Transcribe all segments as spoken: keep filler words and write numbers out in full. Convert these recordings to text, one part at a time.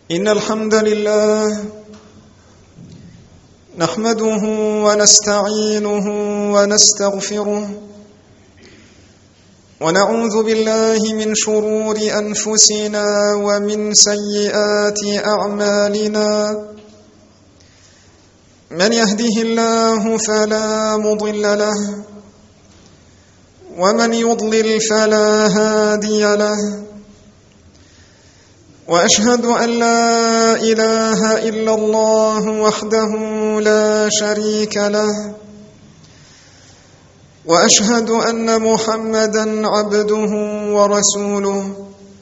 إن الحمد لله نحمده ونستعينه ونستغفره ونعوذ بالله من شرور أنفسنا ومن سيئات أعمالنا. من يهده الله فلا مضل له ومن يضلل فلا هادي له، وأشهد أن لا إله إلا الله وحده لا شريك له، وأشهد أن محمدًا عبده ورسوله.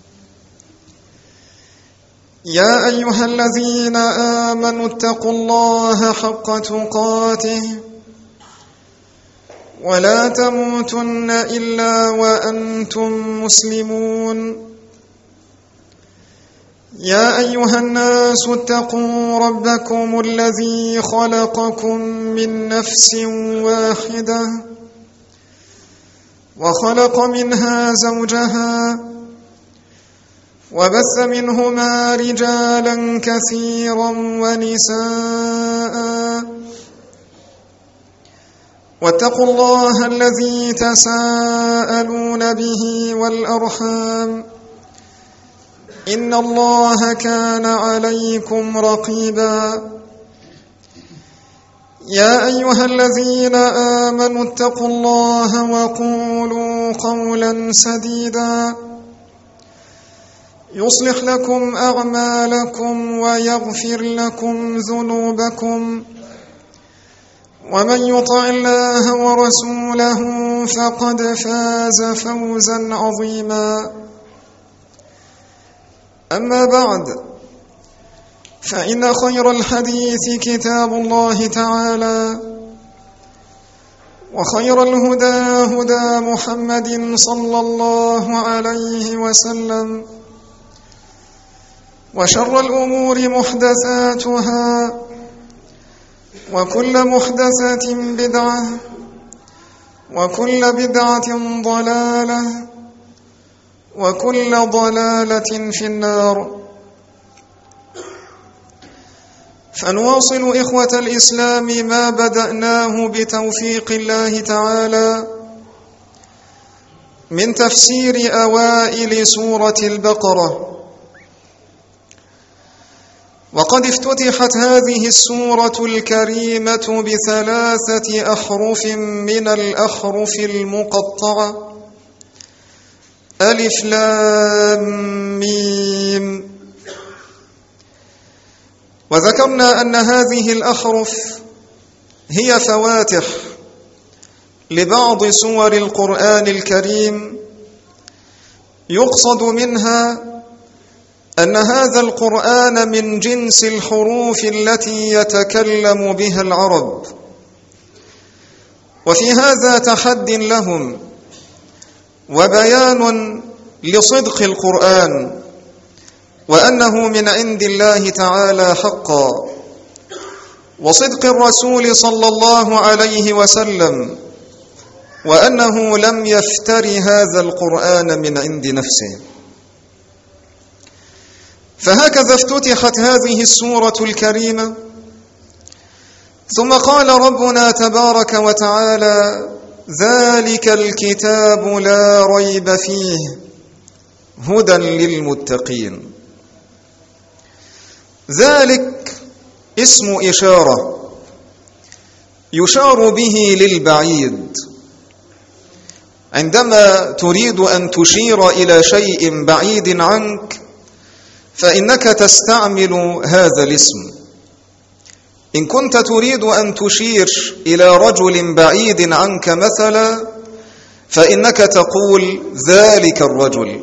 يا أيها الذين آمنوا اتقوا الله حق تقاته ولا تموتن إلا وأنتم مسلمون. يا أيها الناس اتقوا ربكم الذي خلقكم من نفس واحدة وخلق منها زوجها وبث منهما رجالا كثيرا ونساء، واتقوا الله الذي تساءلون به والأرحام إن الله كان عليكم رقيبا. يا أيها الذين آمنوا اتقوا الله وقولوا قولا سديدا يصلح لكم أعمالكم ويغفر لكم ذنوبكم، ومن يطع الله ورسوله فقد فاز فوزا عظيما. أما بعد، فإن خير الحديث كتاب الله تعالى، وخير الهدى هدى محمد صلى الله عليه وسلم، وشر الأمور محدثاتها، وكل محدثة بدعة، وكل بدعة ضلالة، وكل ضلالة في النار. فنواصل إخوة الإسلام ما بدأناه بتوفيق الله تعالى من تفسير أوائل سورة البقرة. وقد افتتحت هذه السورة الكريمة بثلاثة أحرف من الأحرف المقطعة: ألف لام ميم. وذكرنا أن هذه الأحرف هي فواتح لبعض سور القرآن الكريم، يقصد منها أن هذا القرآن من جنس الحروف التي يتكلم بها العرب، وفي هذا تحد لهم وبيان لصدق القرآن، وأنه من عند الله تعالى حقا، وصدق الرسول صلى الله عليه وسلم، وأنه لم يفتر هذا القرآن من عند نفسه. فهكذا افتتحت هذه السورة الكريمة، ثم قال ربنا تبارك وتعالى: ذلك الكتاب لا ريب فيه هدى للمتقين. ذلك اسم إشارة يشار به للبعيد. عندما تريد أن تشير إلى شيء بعيد عنك فإنك تستعمل هذا الاسم. إن كنت تريد أن تشير إلى رجل بعيد عنك مثلا فإنك تقول ذلك الرجل،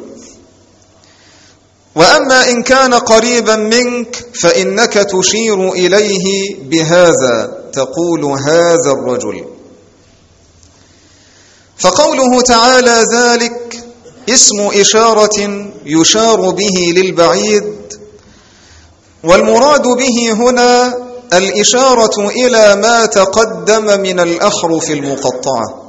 وأما إن كان قريبا منك فإنك تشير إليه بهذا، تقول هذا الرجل. فقوله تعالى ذلك اسم إشارة يشار به للبعيد، والمراد به هنا الإشارة إلى ما تقدم من الأحرف المقطعة.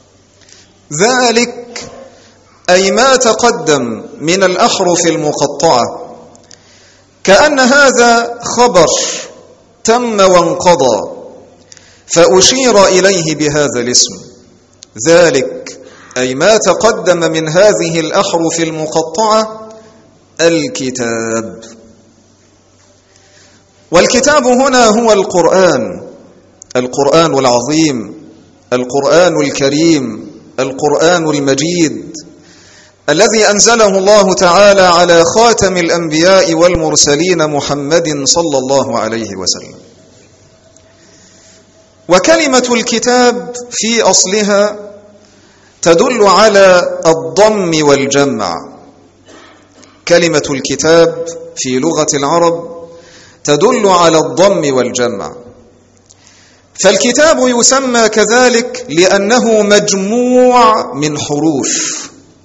ذلك أي ما تقدم من الأحرف المقطعة كأن هذا خبر تم وانقضى فأشير إليه بهذا الاسم، ذلك أي ما تقدم من هذه الأحرف المقطعة الكتاب. والكتاب هنا هو القرآن، القرآن العظيم، القرآن الكريم، القرآن المجيد الذي أنزله الله تعالى على خاتم الأنبياء والمرسلين محمد صلى الله عليه وسلم. وكلمة الكتاب في أصلها تدل على الضم والجمع. كلمة الكتاب في لغة العرب تدل على الضم والجمع. فالكتاب يسمى كذلك لأنه مجموع من حروف.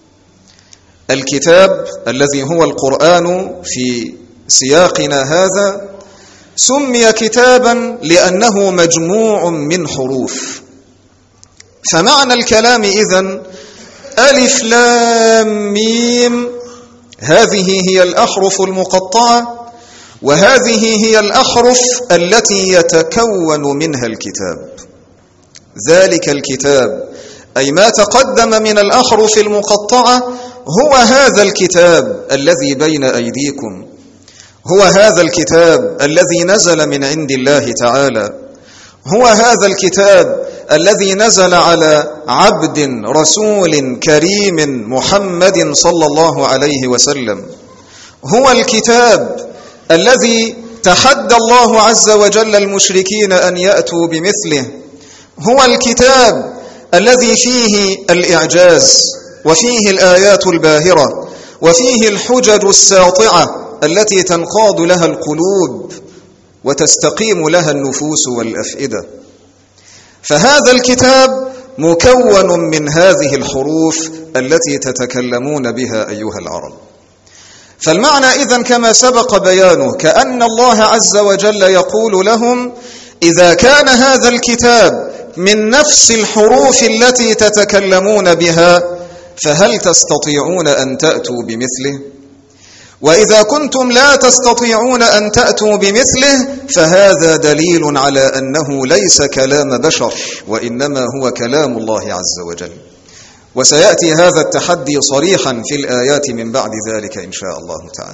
الكتاب الذي هو القرآن في سياقنا هذا سمي كتابا لأنه مجموع من حروف. فمعنى الكلام إذن ألف لام ميم، هذه هي الأحرف المقطعة، وهذه هي الأحرف التي يتكون منها الكتاب. ذلك الكتاب أي ما تقدم من الأحرف المقطعة هو هذا الكتاب الذي بين أيديكم، هو هذا الكتاب الذي نزل من عند الله تعالى، هو هذا الكتاب الذي نزل على عبد رسول كريم محمد صلى الله عليه وسلم، هو الكتاب الذي تحدى الله عز وجل المشركين أن يأتوا بمثله، هو الكتاب الذي فيه الإعجاز وفيه الآيات الباهرة وفيه الحجج الساطعة التي تنقاد لها القلوب وتستقيم لها النفوس والأفئدة. فهذا الكتاب مكون من هذه الحروف التي تتكلمون بها أيها العرب. فالمعنى إذن كما سبق بيانه كأن الله عز وجل يقول لهم إذا كان هذا الكتاب من نفس الحروف التي تتكلمون بها فهل تستطيعون أن تأتوا بمثله؟ وإذا كنتم لا تستطيعون أن تأتوا بمثله فهذا دليل على أنه ليس كلام بشر وإنما هو كلام الله عز وجل. وسيأتي هذا التحدي صريحا في الآيات من بعد ذلك إن شاء الله تعالى.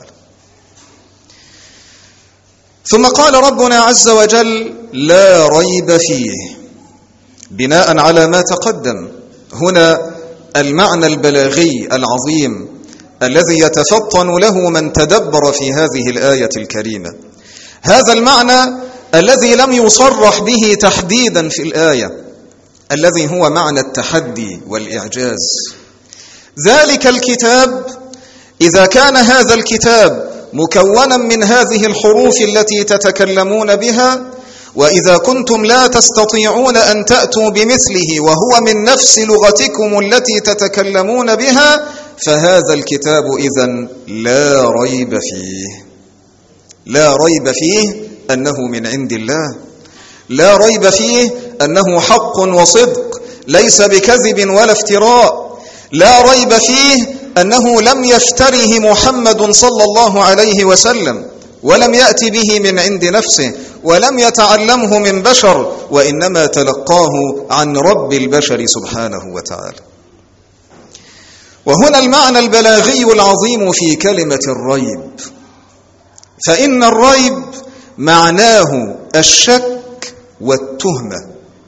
ثم قال ربنا عز وجل لا ريب فيه، بناء على ما تقدم. هنا المعنى البلاغي العظيم الذي يتفطن له من تدبر في هذه الآية الكريمة، هذا المعنى الذي لم يصرح به تحديدا في الآية، الذي هو معنى التحدي والإعجاز. ذلك الكتاب إذا كان هذا الكتاب مكونا من هذه الحروف التي تتكلمون بها، وإذا كنتم لا تستطيعون أن تأتوا بمثله وهو من نفس لغتكم التي تتكلمون بها، فهذا الكتاب إذن لا ريب فيه. لا ريب فيه أنه من عند الله، لا ريب فيه أنه حق وصدق ليس بكذب ولا افتراء، لا ريب فيه أنه لم يفتره محمد صلى الله عليه وسلم ولم يأتي به من عند نفسه ولم يتعلمه من بشر، وإنما تلقاه عن رب البشر سبحانه وتعالى. وهنا المعنى البلاغي العظيم في كلمة الريب، فإن الريب معناه الشك والتهمة،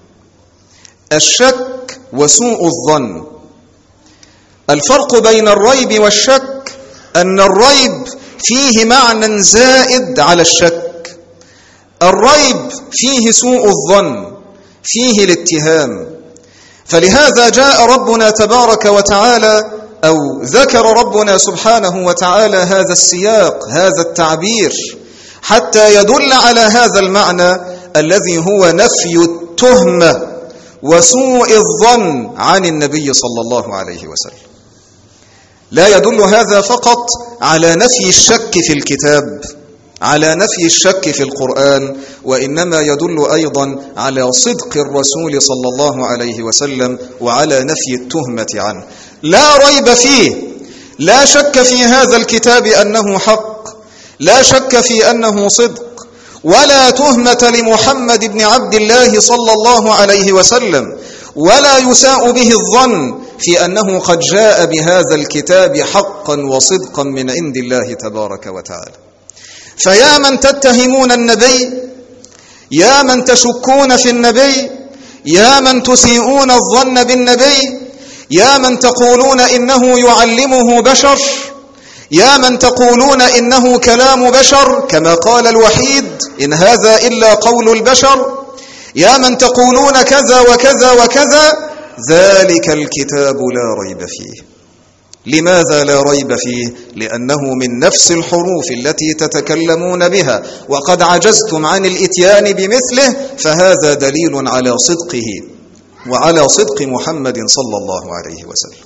الشك وسوء الظن. الفرق بين الريب والشك أن الريب فيه معنى زائد على الشك، الريب فيه سوء الظن، فيه الاتهام. فلهذا جاء ربنا تبارك وتعالى أو ذكر ربنا سبحانه وتعالى هذا السياق، هذا التعبير، حتى يدل على هذا المعنى الذي هو نفي التهمة وسوء الظن عن النبي صلى الله عليه وسلم. لا يدل هذا فقط على نفي الشك في الكتاب، على نفي الشك في القرآن، وإنما يدل أيضا على صدق الرسول صلى الله عليه وسلم وعلى نفي التهمة عنه. لا ريب فيه، لا شك في هذا الكتاب أنه حق، لا شك في أنه صدق، ولا تهمة لمحمد بن عبد الله صلى الله عليه وسلم، ولا يساء به الظن في أنه قد جاء بهذا الكتاب حقا وصدقا من عند الله تبارك وتعالى. فيا من تتهمون النبي، يا من تشكون في النبي، يا من تسيئون الظن بالنبي، يا من تقولون إنه يعلمه بشر، يا من تقولون إنه كلام بشر كما قال الوحيد إن هذا إلا قول البشر، يا من تقولون كذا وكذا وكذا، ذلك الكتاب لا ريب فيه. لماذا لا ريب فيه؟ لأنه من نفس الحروف التي تتكلمون بها وقد عجزتم عن الإتيان بمثله، فهذا دليل على صدقه وعلى صدق محمد صلى الله عليه وسلم.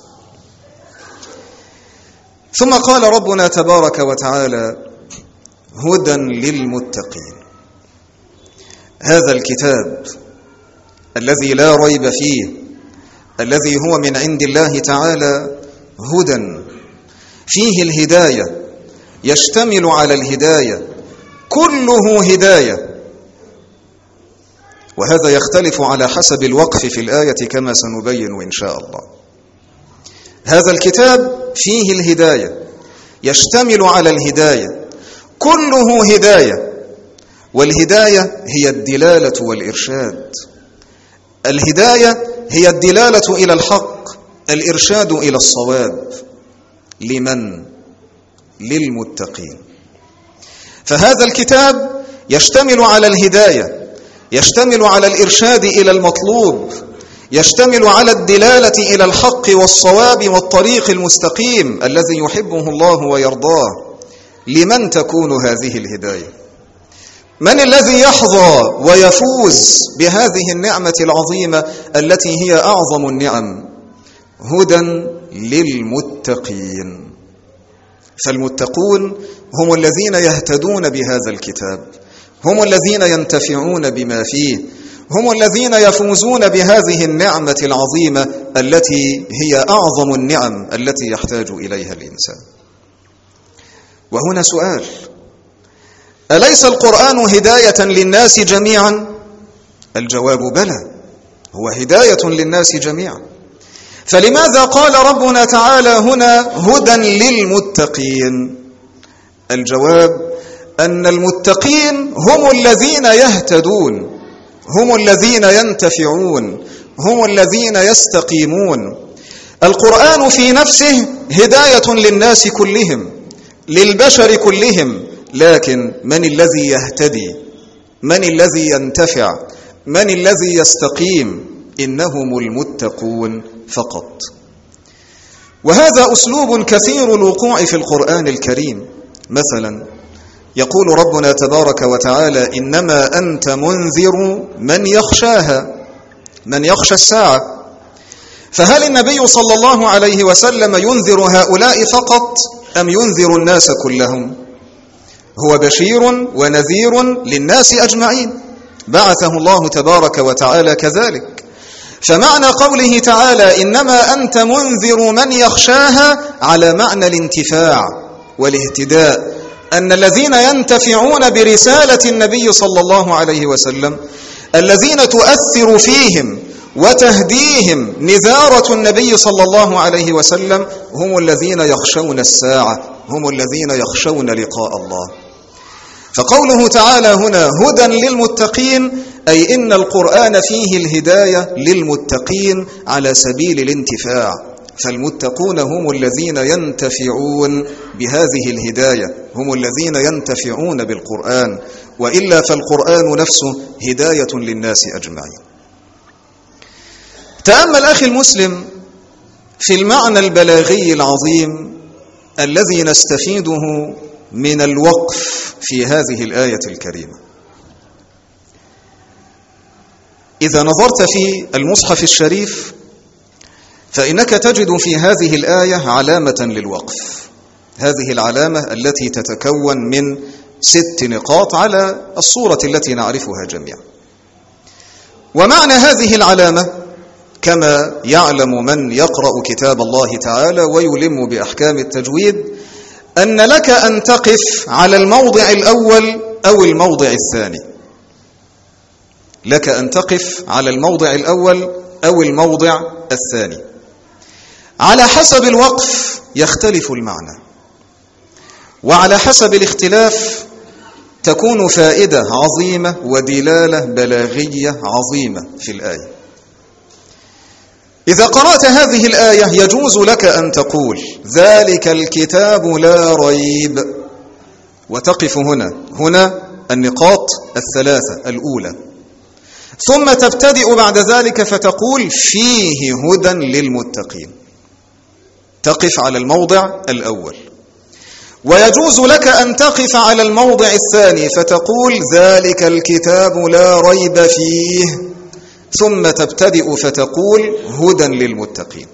ثم قال ربنا تبارك وتعالى: هدى للمتقين. هذا الكتاب الذي لا ريب فيه، الذي هو من عند الله تعالى، هدى فيه الهداية، يشتمل على الهداية، كله هداية. وهذا يختلف على حسب الوقف في الآية كما سنبين إن شاء الله. هذا الكتاب فيه الهداية، يشتمل على الهداية، كله هداية. والهداية هي الدلالة والإرشاد. الهداية هي الدلالة إلى الحق، الإرشاد إلى الصواب. لمن؟ للمتقين. فهذا الكتاب يشتمل على الهداية، يشتمل على الإرشاد إلى المطلوب، يشتمل على الدلالة إلى الحق والصواب والطريق المستقيم الذي يحبه الله ويرضاه. لمن تكون هذه الهداية؟ من الذي يحظى ويفوز بهذه النعمة العظيمة التي هي أعظم النعم؟ هدى للمتقين. فالمتقون هم الذين يهتدون بهذا الكتاب، هم الذين ينتفعون بما فيه، هم الذين يفوزون بهذه النعمة العظيمة التي هي أعظم النعم التي يحتاج إليها الإنسان. وهنا سؤال: أليس القرآن هداية للناس جميعا؟ الجواب بلى، هو هداية للناس جميعا. فلماذا قال ربنا تعالى هنا هدى للمتقين؟ الجواب أن المتقين هم الذين يهتدون، هم الذين ينتفعون، هم الذين يستقيمون. القرآن في نفسه هداية للناس كلهم، للبشر كلهم، لكن من الذي يهتدي؟ من الذي ينتفع؟ من الذي يستقيم؟ إنهم المتقون فقط. وهذا أسلوب كثير الوقوع في القرآن الكريم. مثلا يقول ربنا تبارك وتعالى: إنما أنت منذر من يخشاها، من يخشى الساعة. فهل النبي صلى الله عليه وسلم ينذر هؤلاء فقط أم ينذر الناس كلهم؟ هو بشير ونذير للناس أجمعين، بعثه الله تبارك وتعالى كذلك. فمعنى قوله تعالى إنما أنت منذر من يخشاها على معنى الانتفاع والاهتداء، أن الذين ينتفعون برسالة النبي صلى الله عليه وسلم، الذين تؤثر فيهم وتهديهم نذارة النبي صلى الله عليه وسلم، هم الذين يخشون الساعة، هم الذين يخشون لقاء الله. فقوله تعالى هنا هدى للمتقين، أي إن القرآن فيه الهداية للمتقين على سبيل الانتفاع. فالمتقون هم الذين ينتفعون بهذه الهداية، هم الذين ينتفعون بالقرآن، وإلا فالقرآن نفسه هداية للناس أجمعين. تأمل أخي المسلم في المعنى البلاغي العظيم الذي نستفيده من الوقف في هذه الآية الكريمة. إذا نظرت في المصحف الشريف فإنك تجد في هذه الآية علامة للوقف. هذه العلامة التي تتكون من ست نقاط على الصورة التي نعرفها جميعا. ومعنى هذه العلامة كما يعلم من يقرأ كتاب الله تعالى ويلم بأحكام التجويد، أن لك أن تقف على الموضع الأول أو الموضع الثاني. لك أن تقف على الموضع الأول أو الموضع الثاني، على حسب الوقف يختلف المعنى، وعلى حسب الاختلاف تكون فائدة عظيمة ودلالة بلاغية عظيمة في الآية. إذا قرأت هذه الآية يجوز لك أن تقول ذلك الكتاب لا ريب، وتقف هنا هنا النقاط الثلاثة الأولى، ثم تبتدئ بعد ذلك فتقول فيه هدى للمتقين. تقف على الموضع الأول. ويجوز لك أن تقف على الموضع الثاني فتقول ذلك الكتاب لا ريب فيه، ثم تبتدئ فتقول هدى للمتقين.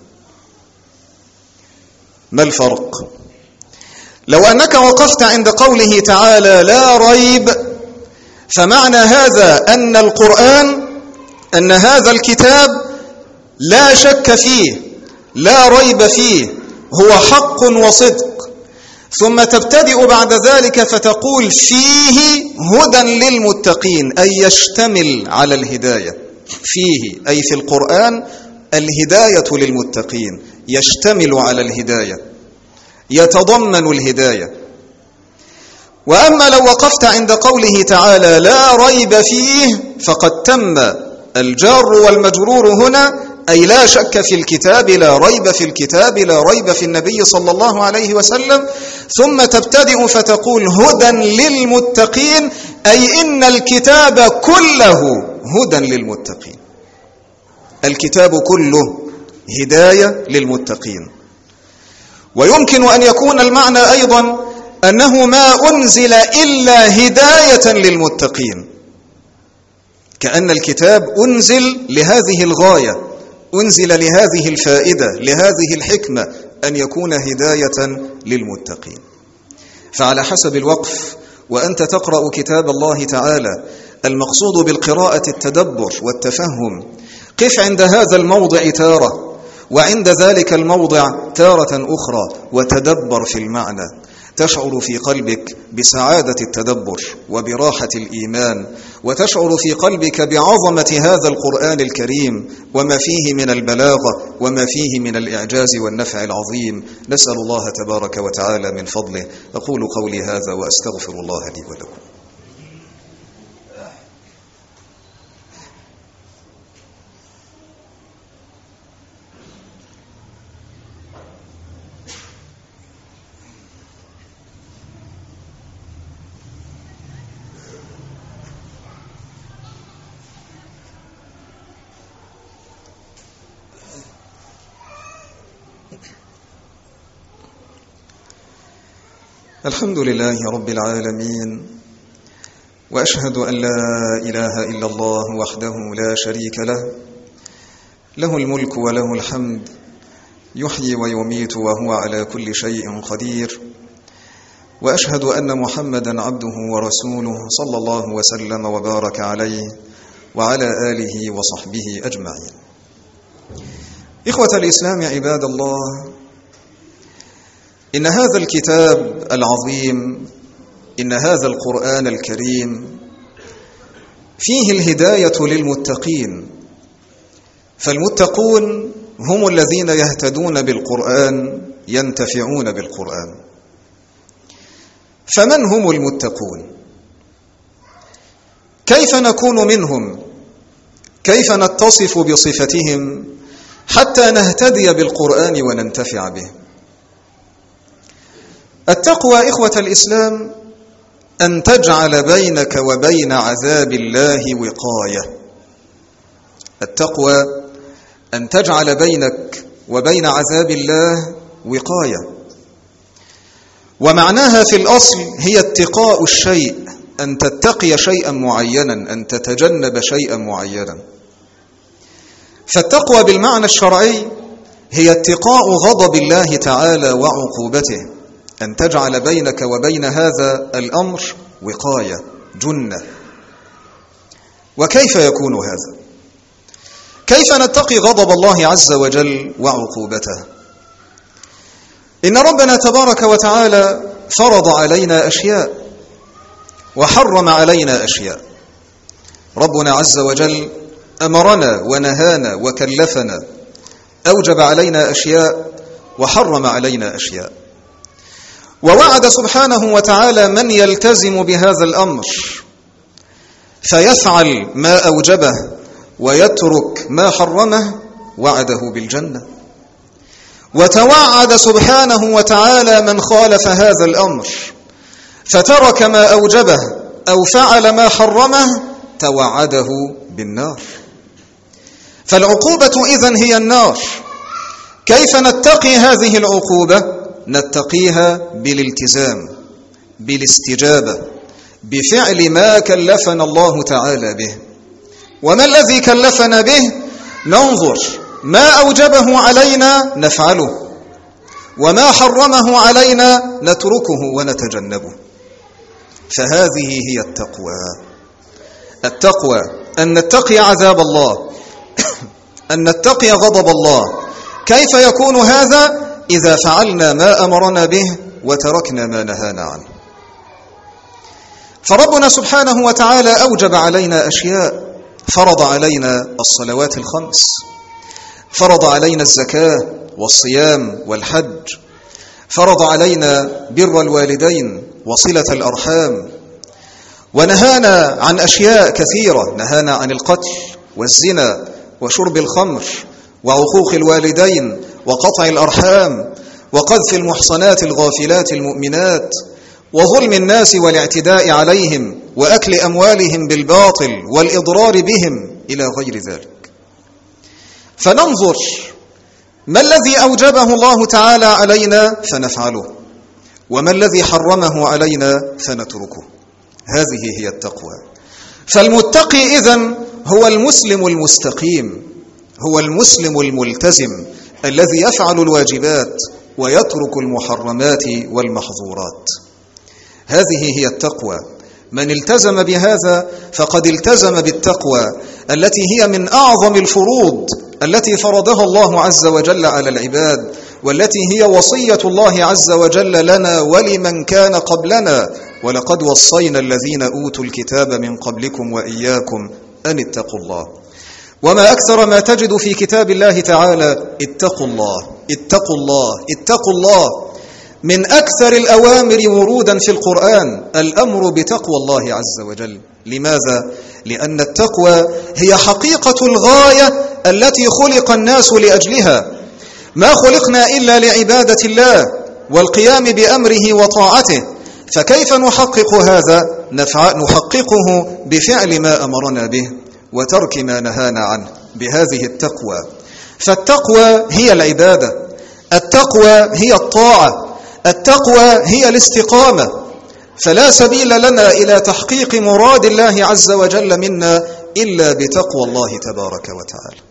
ما الفرق؟ لو أنك وقفت عند قوله تعالى لا ريب، فمعنى هذا أن القرآن، أن هذا الكتاب لا شك فيه، لا ريب فيه، هو حق وصدق. ثم تبتدئ بعد ذلك فتقول فيه هدى للمتقين، أي يشتمل على الهداية. فيه أي في القرآن الهداية للمتقين، يشتمل على الهداية، يتضمن الهداية. وأما لو وقفت عند قوله تعالى لا ريب فيه، فقد تم الجار والمجرور هنا، أي لا شك في الكتاب، لا ريب في الكتاب، لا ريب في النبي صلى الله عليه وسلم. ثم تبتدئ فتقول هدى للمتقين، أي إن الكتاب كله هدى للمتقين، الكتاب كله هداية للمتقين. ويمكن أن يكون المعنى أيضا أنه ما أنزل إلا هداية للمتقين، كأن الكتاب أنزل لهذه الغاية، أنزل لهذه الفائدة، لهذه الحكمة، أن يكون هداية للمتقين. فعلى حسب الوقف وأنت تقرأ كتاب الله تعالى، المقصود بالقراءة التدبر والتفهم. قف عند هذا الموضع تارة، وعند ذلك الموضع تارة أخرى، وتدبر في المعنى، تشعر في قلبك بسعادة التدبر وبراحة الإيمان، وتشعر في قلبك بعظمة هذا القرآن الكريم وما فيه من البلاغة وما فيه من الإعجاز والنفع العظيم. نسأل الله تبارك وتعالى من فضله. أقول قولي هذا وأستغفر الله لي ولكم. الحمد لله رب العالمين، وأشهد أن لا إله إلا الله وحده لا شريك له، له الملك وله الحمد، يحيي ويميت وهو على كل شيء قدير. وأشهد أن محمدا عبده ورسوله صلى الله وسلم وبارك عليه وعلى آله وصحبه أجمعين. إخوة الإسلام عباد الله، إن هذا الكتاب العظيم، إن هذا القرآن الكريم فيه الهداية للمتقين، فالمتقون هم الذين يهتدون بالقرآن، ينتفعون بالقرآن. فمن هم المتقون؟ كيف نكون منهم؟ كيف نتصف بصفتهم حتى نهتدي بالقرآن وننتفع به؟ التقوى إخوة الإسلام أن تجعل بينك وبين عذاب الله وقاية. التقوى أن تجعل بينك وبين عذاب الله وقاية، ومعناها في الأصل هي اتقاء الشيء، أن تتقي شيئا معينا، أن تتجنب شيئا معينا. فالتقوى بالمعنى الشرعي هي اتقاء غضب الله تعالى وعقوبته، أن تجعل بينك وبين هذا الأمر وقاية، جنة. وكيف يكون هذا؟ كيف نتقي غضب الله عز وجل وعقوبته؟ إن ربنا تبارك وتعالى فرض علينا أشياء وحرم علينا أشياء. ربنا عز وجل أمرنا ونهانا وكلفنا، أوجب علينا أشياء وحرم علينا أشياء. ووعد سبحانه وتعالى من يلتزم بهذا الأمر فيفعل ما أوجبه ويترك ما حرمه، وعده بالجنة. وتوعد سبحانه وتعالى من خالف هذا الأمر فترك ما أوجبه أو فعل ما حرمه، توعده بالنار. فالعقوبة إذن هي النار. كيف نتقي هذه العقوبة؟ نتقيها بالالتزام، بالاستجابة، بفعل ما كلفنا الله تعالى به. وما الذي كلفنا به؟ ننظر ما أوجبه علينا نفعله، وما حرمه علينا نتركه ونتجنبه. فهذه هي التقوى. التقوى أن نتقي عذاب الله، أن نتقي غضب الله. كيف يكون هذا؟ إذا فعلنا ما أمرنا به وتركنا ما نهانا عنه. فربنا سبحانه وتعالى أوجب علينا أشياء، فرض علينا الصلوات الخمس، فرض علينا الزكاة والصيام والحج، فرض علينا بر الوالدين وصلة الأرحام، ونهانا عن أشياء كثيرة. نهانا عن القتل والزنا وشرب الخمر وعقوق الوالدين وقطع الأرحام وقذف المحصنات الغافلات المؤمنات وظلم الناس والاعتداء عليهم وأكل أموالهم بالباطل والإضرار بهم إلى غير ذلك. فننظر ما الذي أوجبه الله تعالى علينا فنفعله، وما الذي حرمه علينا فنتركه. هذه هي التقوى. فالمتقي إذن هو المسلم المستقيم، هو المسلم الملتزم الذي يفعل الواجبات ويترك المحرمات والمحظورات. هذه هي التقوى. من التزم بهذا فقد التزم بالتقوى التي هي من أعظم الفروض التي فرضها الله عز وجل على العباد، والتي هي وصية الله عز وجل لنا ولمن كان قبلنا: ولقد وصينا الذين أوتوا الكتاب من قبلكم وإياكم أن اتقوا الله. وما أكثر ما تجد في كتاب الله تعالى: اتقوا الله اتقوا الله اتقوا الله. من أكثر الأوامر ورودا في القرآن الأمر بتقوى الله عز وجل. لماذا؟ لأن التقوى هي حقيقة الغاية التي خلق الناس لأجلها. ما خلقنا إلا لعبادة الله والقيام بأمره وطاعته. فكيف نحقق هذا؟ نحققه بفعل ما أمرنا به وترك ما نهانا عنه، بهذه التقوى. فالتقوى هي العبادة، التقوى هي الطاعة، التقوى هي الاستقامة. فلا سبيل لنا إلى تحقيق مراد الله عز وجل منا إلا بتقوى الله تبارك وتعالى.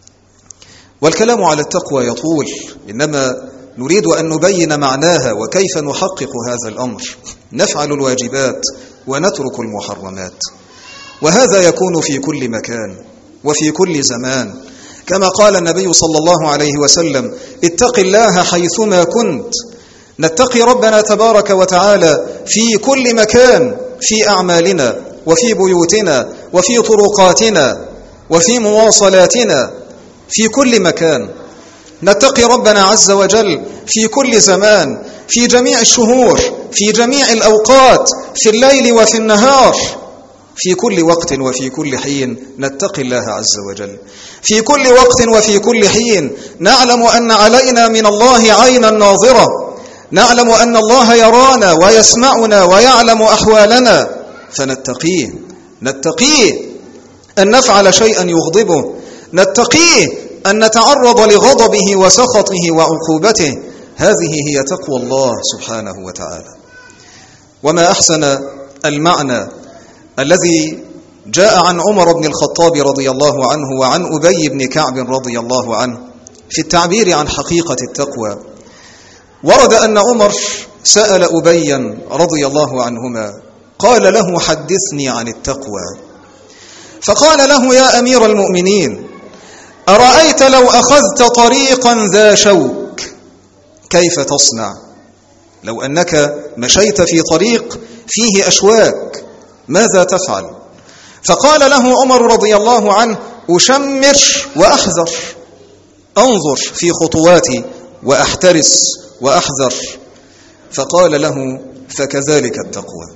والكلام على التقوى يطول، إنما نريد أن نبين معناها وكيف نحقق هذا الأمر. نفعل الواجبات ونترك المحرمات، وهذا يكون في كل مكان وفي كل زمان، كما قال النبي صلى الله عليه وسلم: اتق الله حيثما كنت. نتقي ربنا تبارك وتعالى في كل مكان، في أعمالنا وفي بيوتنا وفي طرقاتنا وفي مواصلاتنا، في كل مكان. نتقي ربنا عز وجل في كل زمان، في جميع الشهور، في جميع الأوقات، في الليل وفي النهار، في كل وقت وفي كل حين نتقي الله عز وجل. في كل وقت وفي كل حين نعلم أن علينا من الله عينا ناظرة، نعلم أن الله يرانا ويسمعنا ويعلم أحوالنا، فنتقيه. نتقيه أن نفعل شيئا يغضبه، نتقيه أن نتعرض لغضبه وسخطه وعقوبته. هذه هي تقوى الله سبحانه وتعالى. وما أحسن المعنى الذي جاء عن عمر بن الخطاب رضي الله عنه وعن أبي بن كعب رضي الله عنه في التعبير عن حقيقة التقوى. ورد أن عمر سأل أبيا رضي الله عنهما، قال له: حدثني عن التقوى. فقال له: يا أمير المؤمنين، أرأيت لو أخذت طريقا ذا شوك كيف تصنع؟ لو أنك مشيت في طريق فيه أشواك ماذا تفعل؟ فقال له عمر رضي الله عنه: أشمر وأحذر، أنظر في خطواتي وأحترس وأحذر. فقال له: فكذلك التقوى.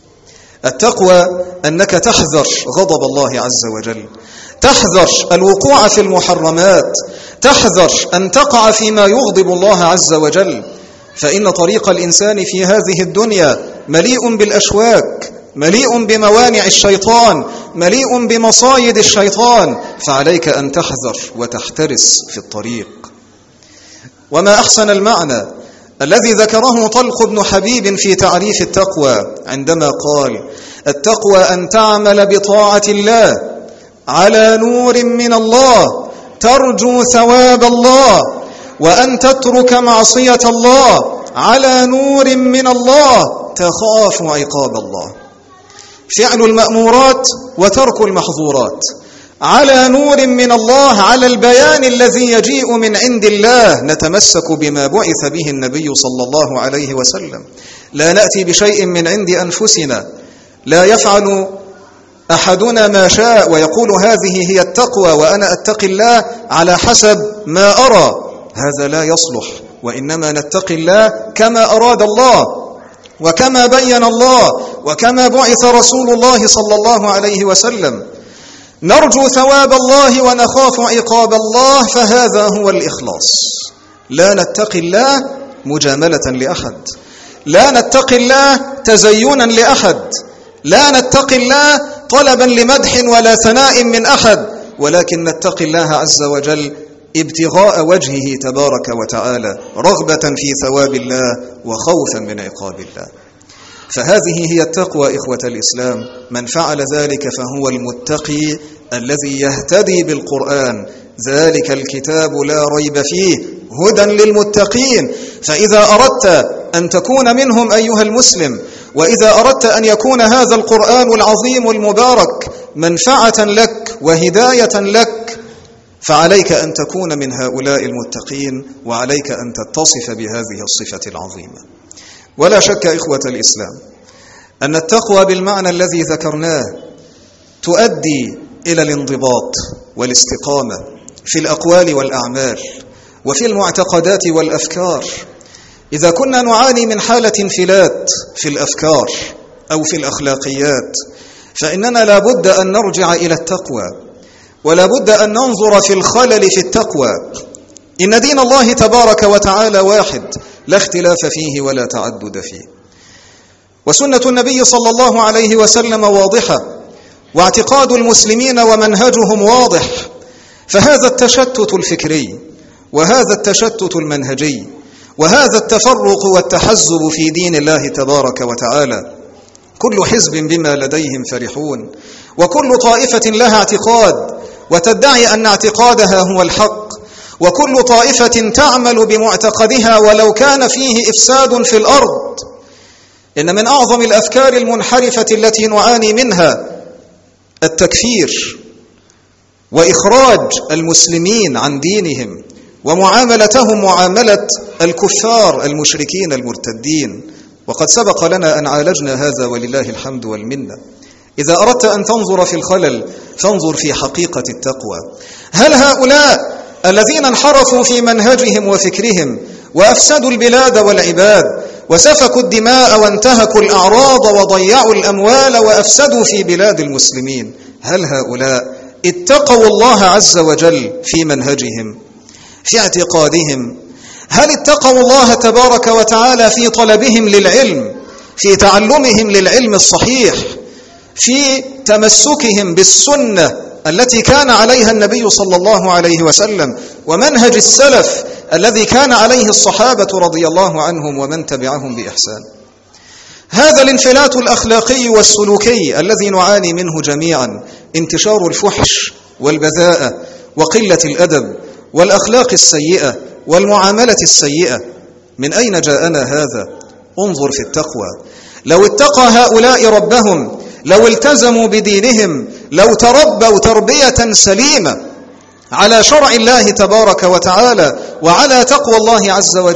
التقوى أنك تحذر غضب الله عز وجل، تحذر الوقوع في المحرمات، تحذر أن تقع فيما يغضب الله عز وجل. فإن طريق الإنسان في هذه الدنيا مليء بالأشواك، مليء بموانع الشيطان، مليء بمصايد الشيطان، فعليك أن تحذر وتحترس في الطريق. وما أحسن المعنى الذي ذكره طلق بن حبيب في تعريف التقوى عندما قال: التقوى أن تعمل بطاعة الله على نور من الله ترجو ثواب الله، وأن تترك معصية الله على نور من الله تخاف عقاب الله. فعل المأمورات وترك المحظورات على نور من الله، على البيان الذي يجيء من عند الله، نتمسك بما بعث به النبي صلى الله عليه وسلم، لا نأتي بشيء من عند أنفسنا، لا يفعل أحدنا ما شاء ويقول هذه هي التقوى وأنا أتقي الله على حسب ما أرى، هذا لا يصلح، وإنما نتقي الله كما أراد الله وكما بين الله وكما بعث رسول الله صلى الله عليه وسلم. نرجو ثواب الله ونخاف عقاب الله، فهذا هو الإخلاص. لا نتقي الله مجاملة لأحد، لا نتقي الله تزينا لأحد، لا نتقي الله طلبا لمدح ولا ثناء من أحد، ولكن نتقي الله عز وجل ابتغاء وجهه تبارك وتعالى، رغبة في ثواب الله وخوفا من عقاب الله. فهذه هي التقوى إخوة الإسلام. من فعل ذلك فهو المتقي الذي يهتدي بالقرآن، ذلك الكتاب لا ريب فيه هدى للمتقين. فإذا أردت أن تكون منهم أيها المسلم، وإذا أردت أن يكون هذا القرآن العظيم المبارك منفعة لك وهداية لك، فعليك أن تكون من هؤلاء المتقين، وعليك أن تتصف بهذه الصفة العظيمة. ولا شك إخوة الإسلام أن التقوى بالمعنى الذي ذكرناه تؤدي إلى الانضباط والاستقامة في الأقوال والأعمال وفي المعتقدات والأفكار. إذا كنا نعاني من حالة انفلات في الأفكار أو في الأخلاقيات، فإننا لا بد أن نرجع إلى التقوى، ولا بد أن ننظر في الخلل في التقوى. إن دين الله تبارك وتعالى واحد، لا اختلاف فيه ولا تعدد فيه، وسنة النبي صلى الله عليه وسلم واضحة، واعتقاد المسلمين ومنهجهم واضح. فهذا التشتت الفكري وهذا التشتت المنهجي وهذا التفرق والتحزب في دين الله تبارك وتعالى، كل حزب بما لديهم فرحون، وكل طائفة لها اعتقاد وتدعي أن اعتقادها هو الحق، وكل طائفة تعمل بمعتقدها ولو كان فيه إفساد في الأرض. إن من أعظم الأفكار المنحرفة التي نعاني منها التكفير وإخراج المسلمين عن دينهم ومعاملتهم معاملة الكفار المشركين المرتدين، وقد سبق لنا أن عالجنا هذا ولله الحمد والمنة. إذا أردت أن تنظر في الخلل فانظر في حقيقة التقوى. هل هؤلاء الذين انحرفوا في منهجهم وفكرهم وأفسدوا البلاد والعباد وسفكوا الدماء وانتهكوا الأعراض وضيعوا الأموال وأفسدوا في بلاد المسلمين، هل هؤلاء اتقوا الله عز وجل في منهجهم في اعتقادهم؟ هل اتقوا الله تبارك وتعالى في طلبهم للعلم، في تعلمهم للعلم الصحيح، في تمسكهم بالسنة التي كان عليها النبي صلى الله عليه وسلم ومنهج السلف الذي كان عليه الصحابة رضي الله عنهم ومن تبعهم بإحسان؟ هذا الانفلات الأخلاقي والسلوكي الذي نعاني منه جميعا، انتشار الفحش والبذاءة وقلة الأدب والأخلاق السيئة والمعاملة السيئة، من أين جاءنا هذا؟ انظر في التقوى. لو اتقى هؤلاء ربهم، لو التزموا بدينهم، لو تربوا تربية سليمة على شرع الله تبارك وتعالى وعلى تقوى الله عز وجل،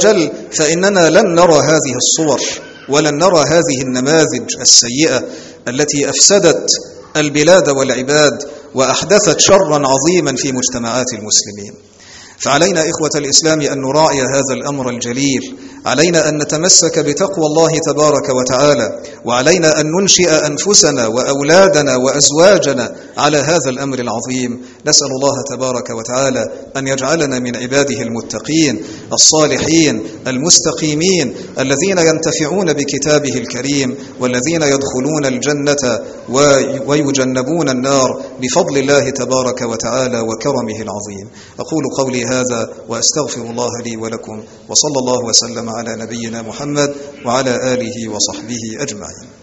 فإننا لن نرى هذه الصور ولن نرى هذه النماذج السيئة التي أفسدت البلاد والعباد وأحدثت شرا عظيما في مجتمعات المسلمين. فعلينا إخوة الإسلام أن نراعي هذا الأمر الجليل، علينا أن نتمسك بتقوى الله تبارك وتعالى، وعلينا أن ننشئ أنفسنا وأولادنا وأزواجنا على هذا الأمر العظيم. نسأل الله تبارك وتعالى أن يجعلنا من عباده المتقين الصالحين المستقيمين الذين ينتفعون بكتابه الكريم، والذين يدخلون الجنة ويجنبون النار بفضل الله تبارك وتعالى وكرمه العظيم. أقول قولي هذا وأستغفر الله لي ولكم، وصلى الله وسلم على نبينا محمد وعلى آله وصحبه أجمعين.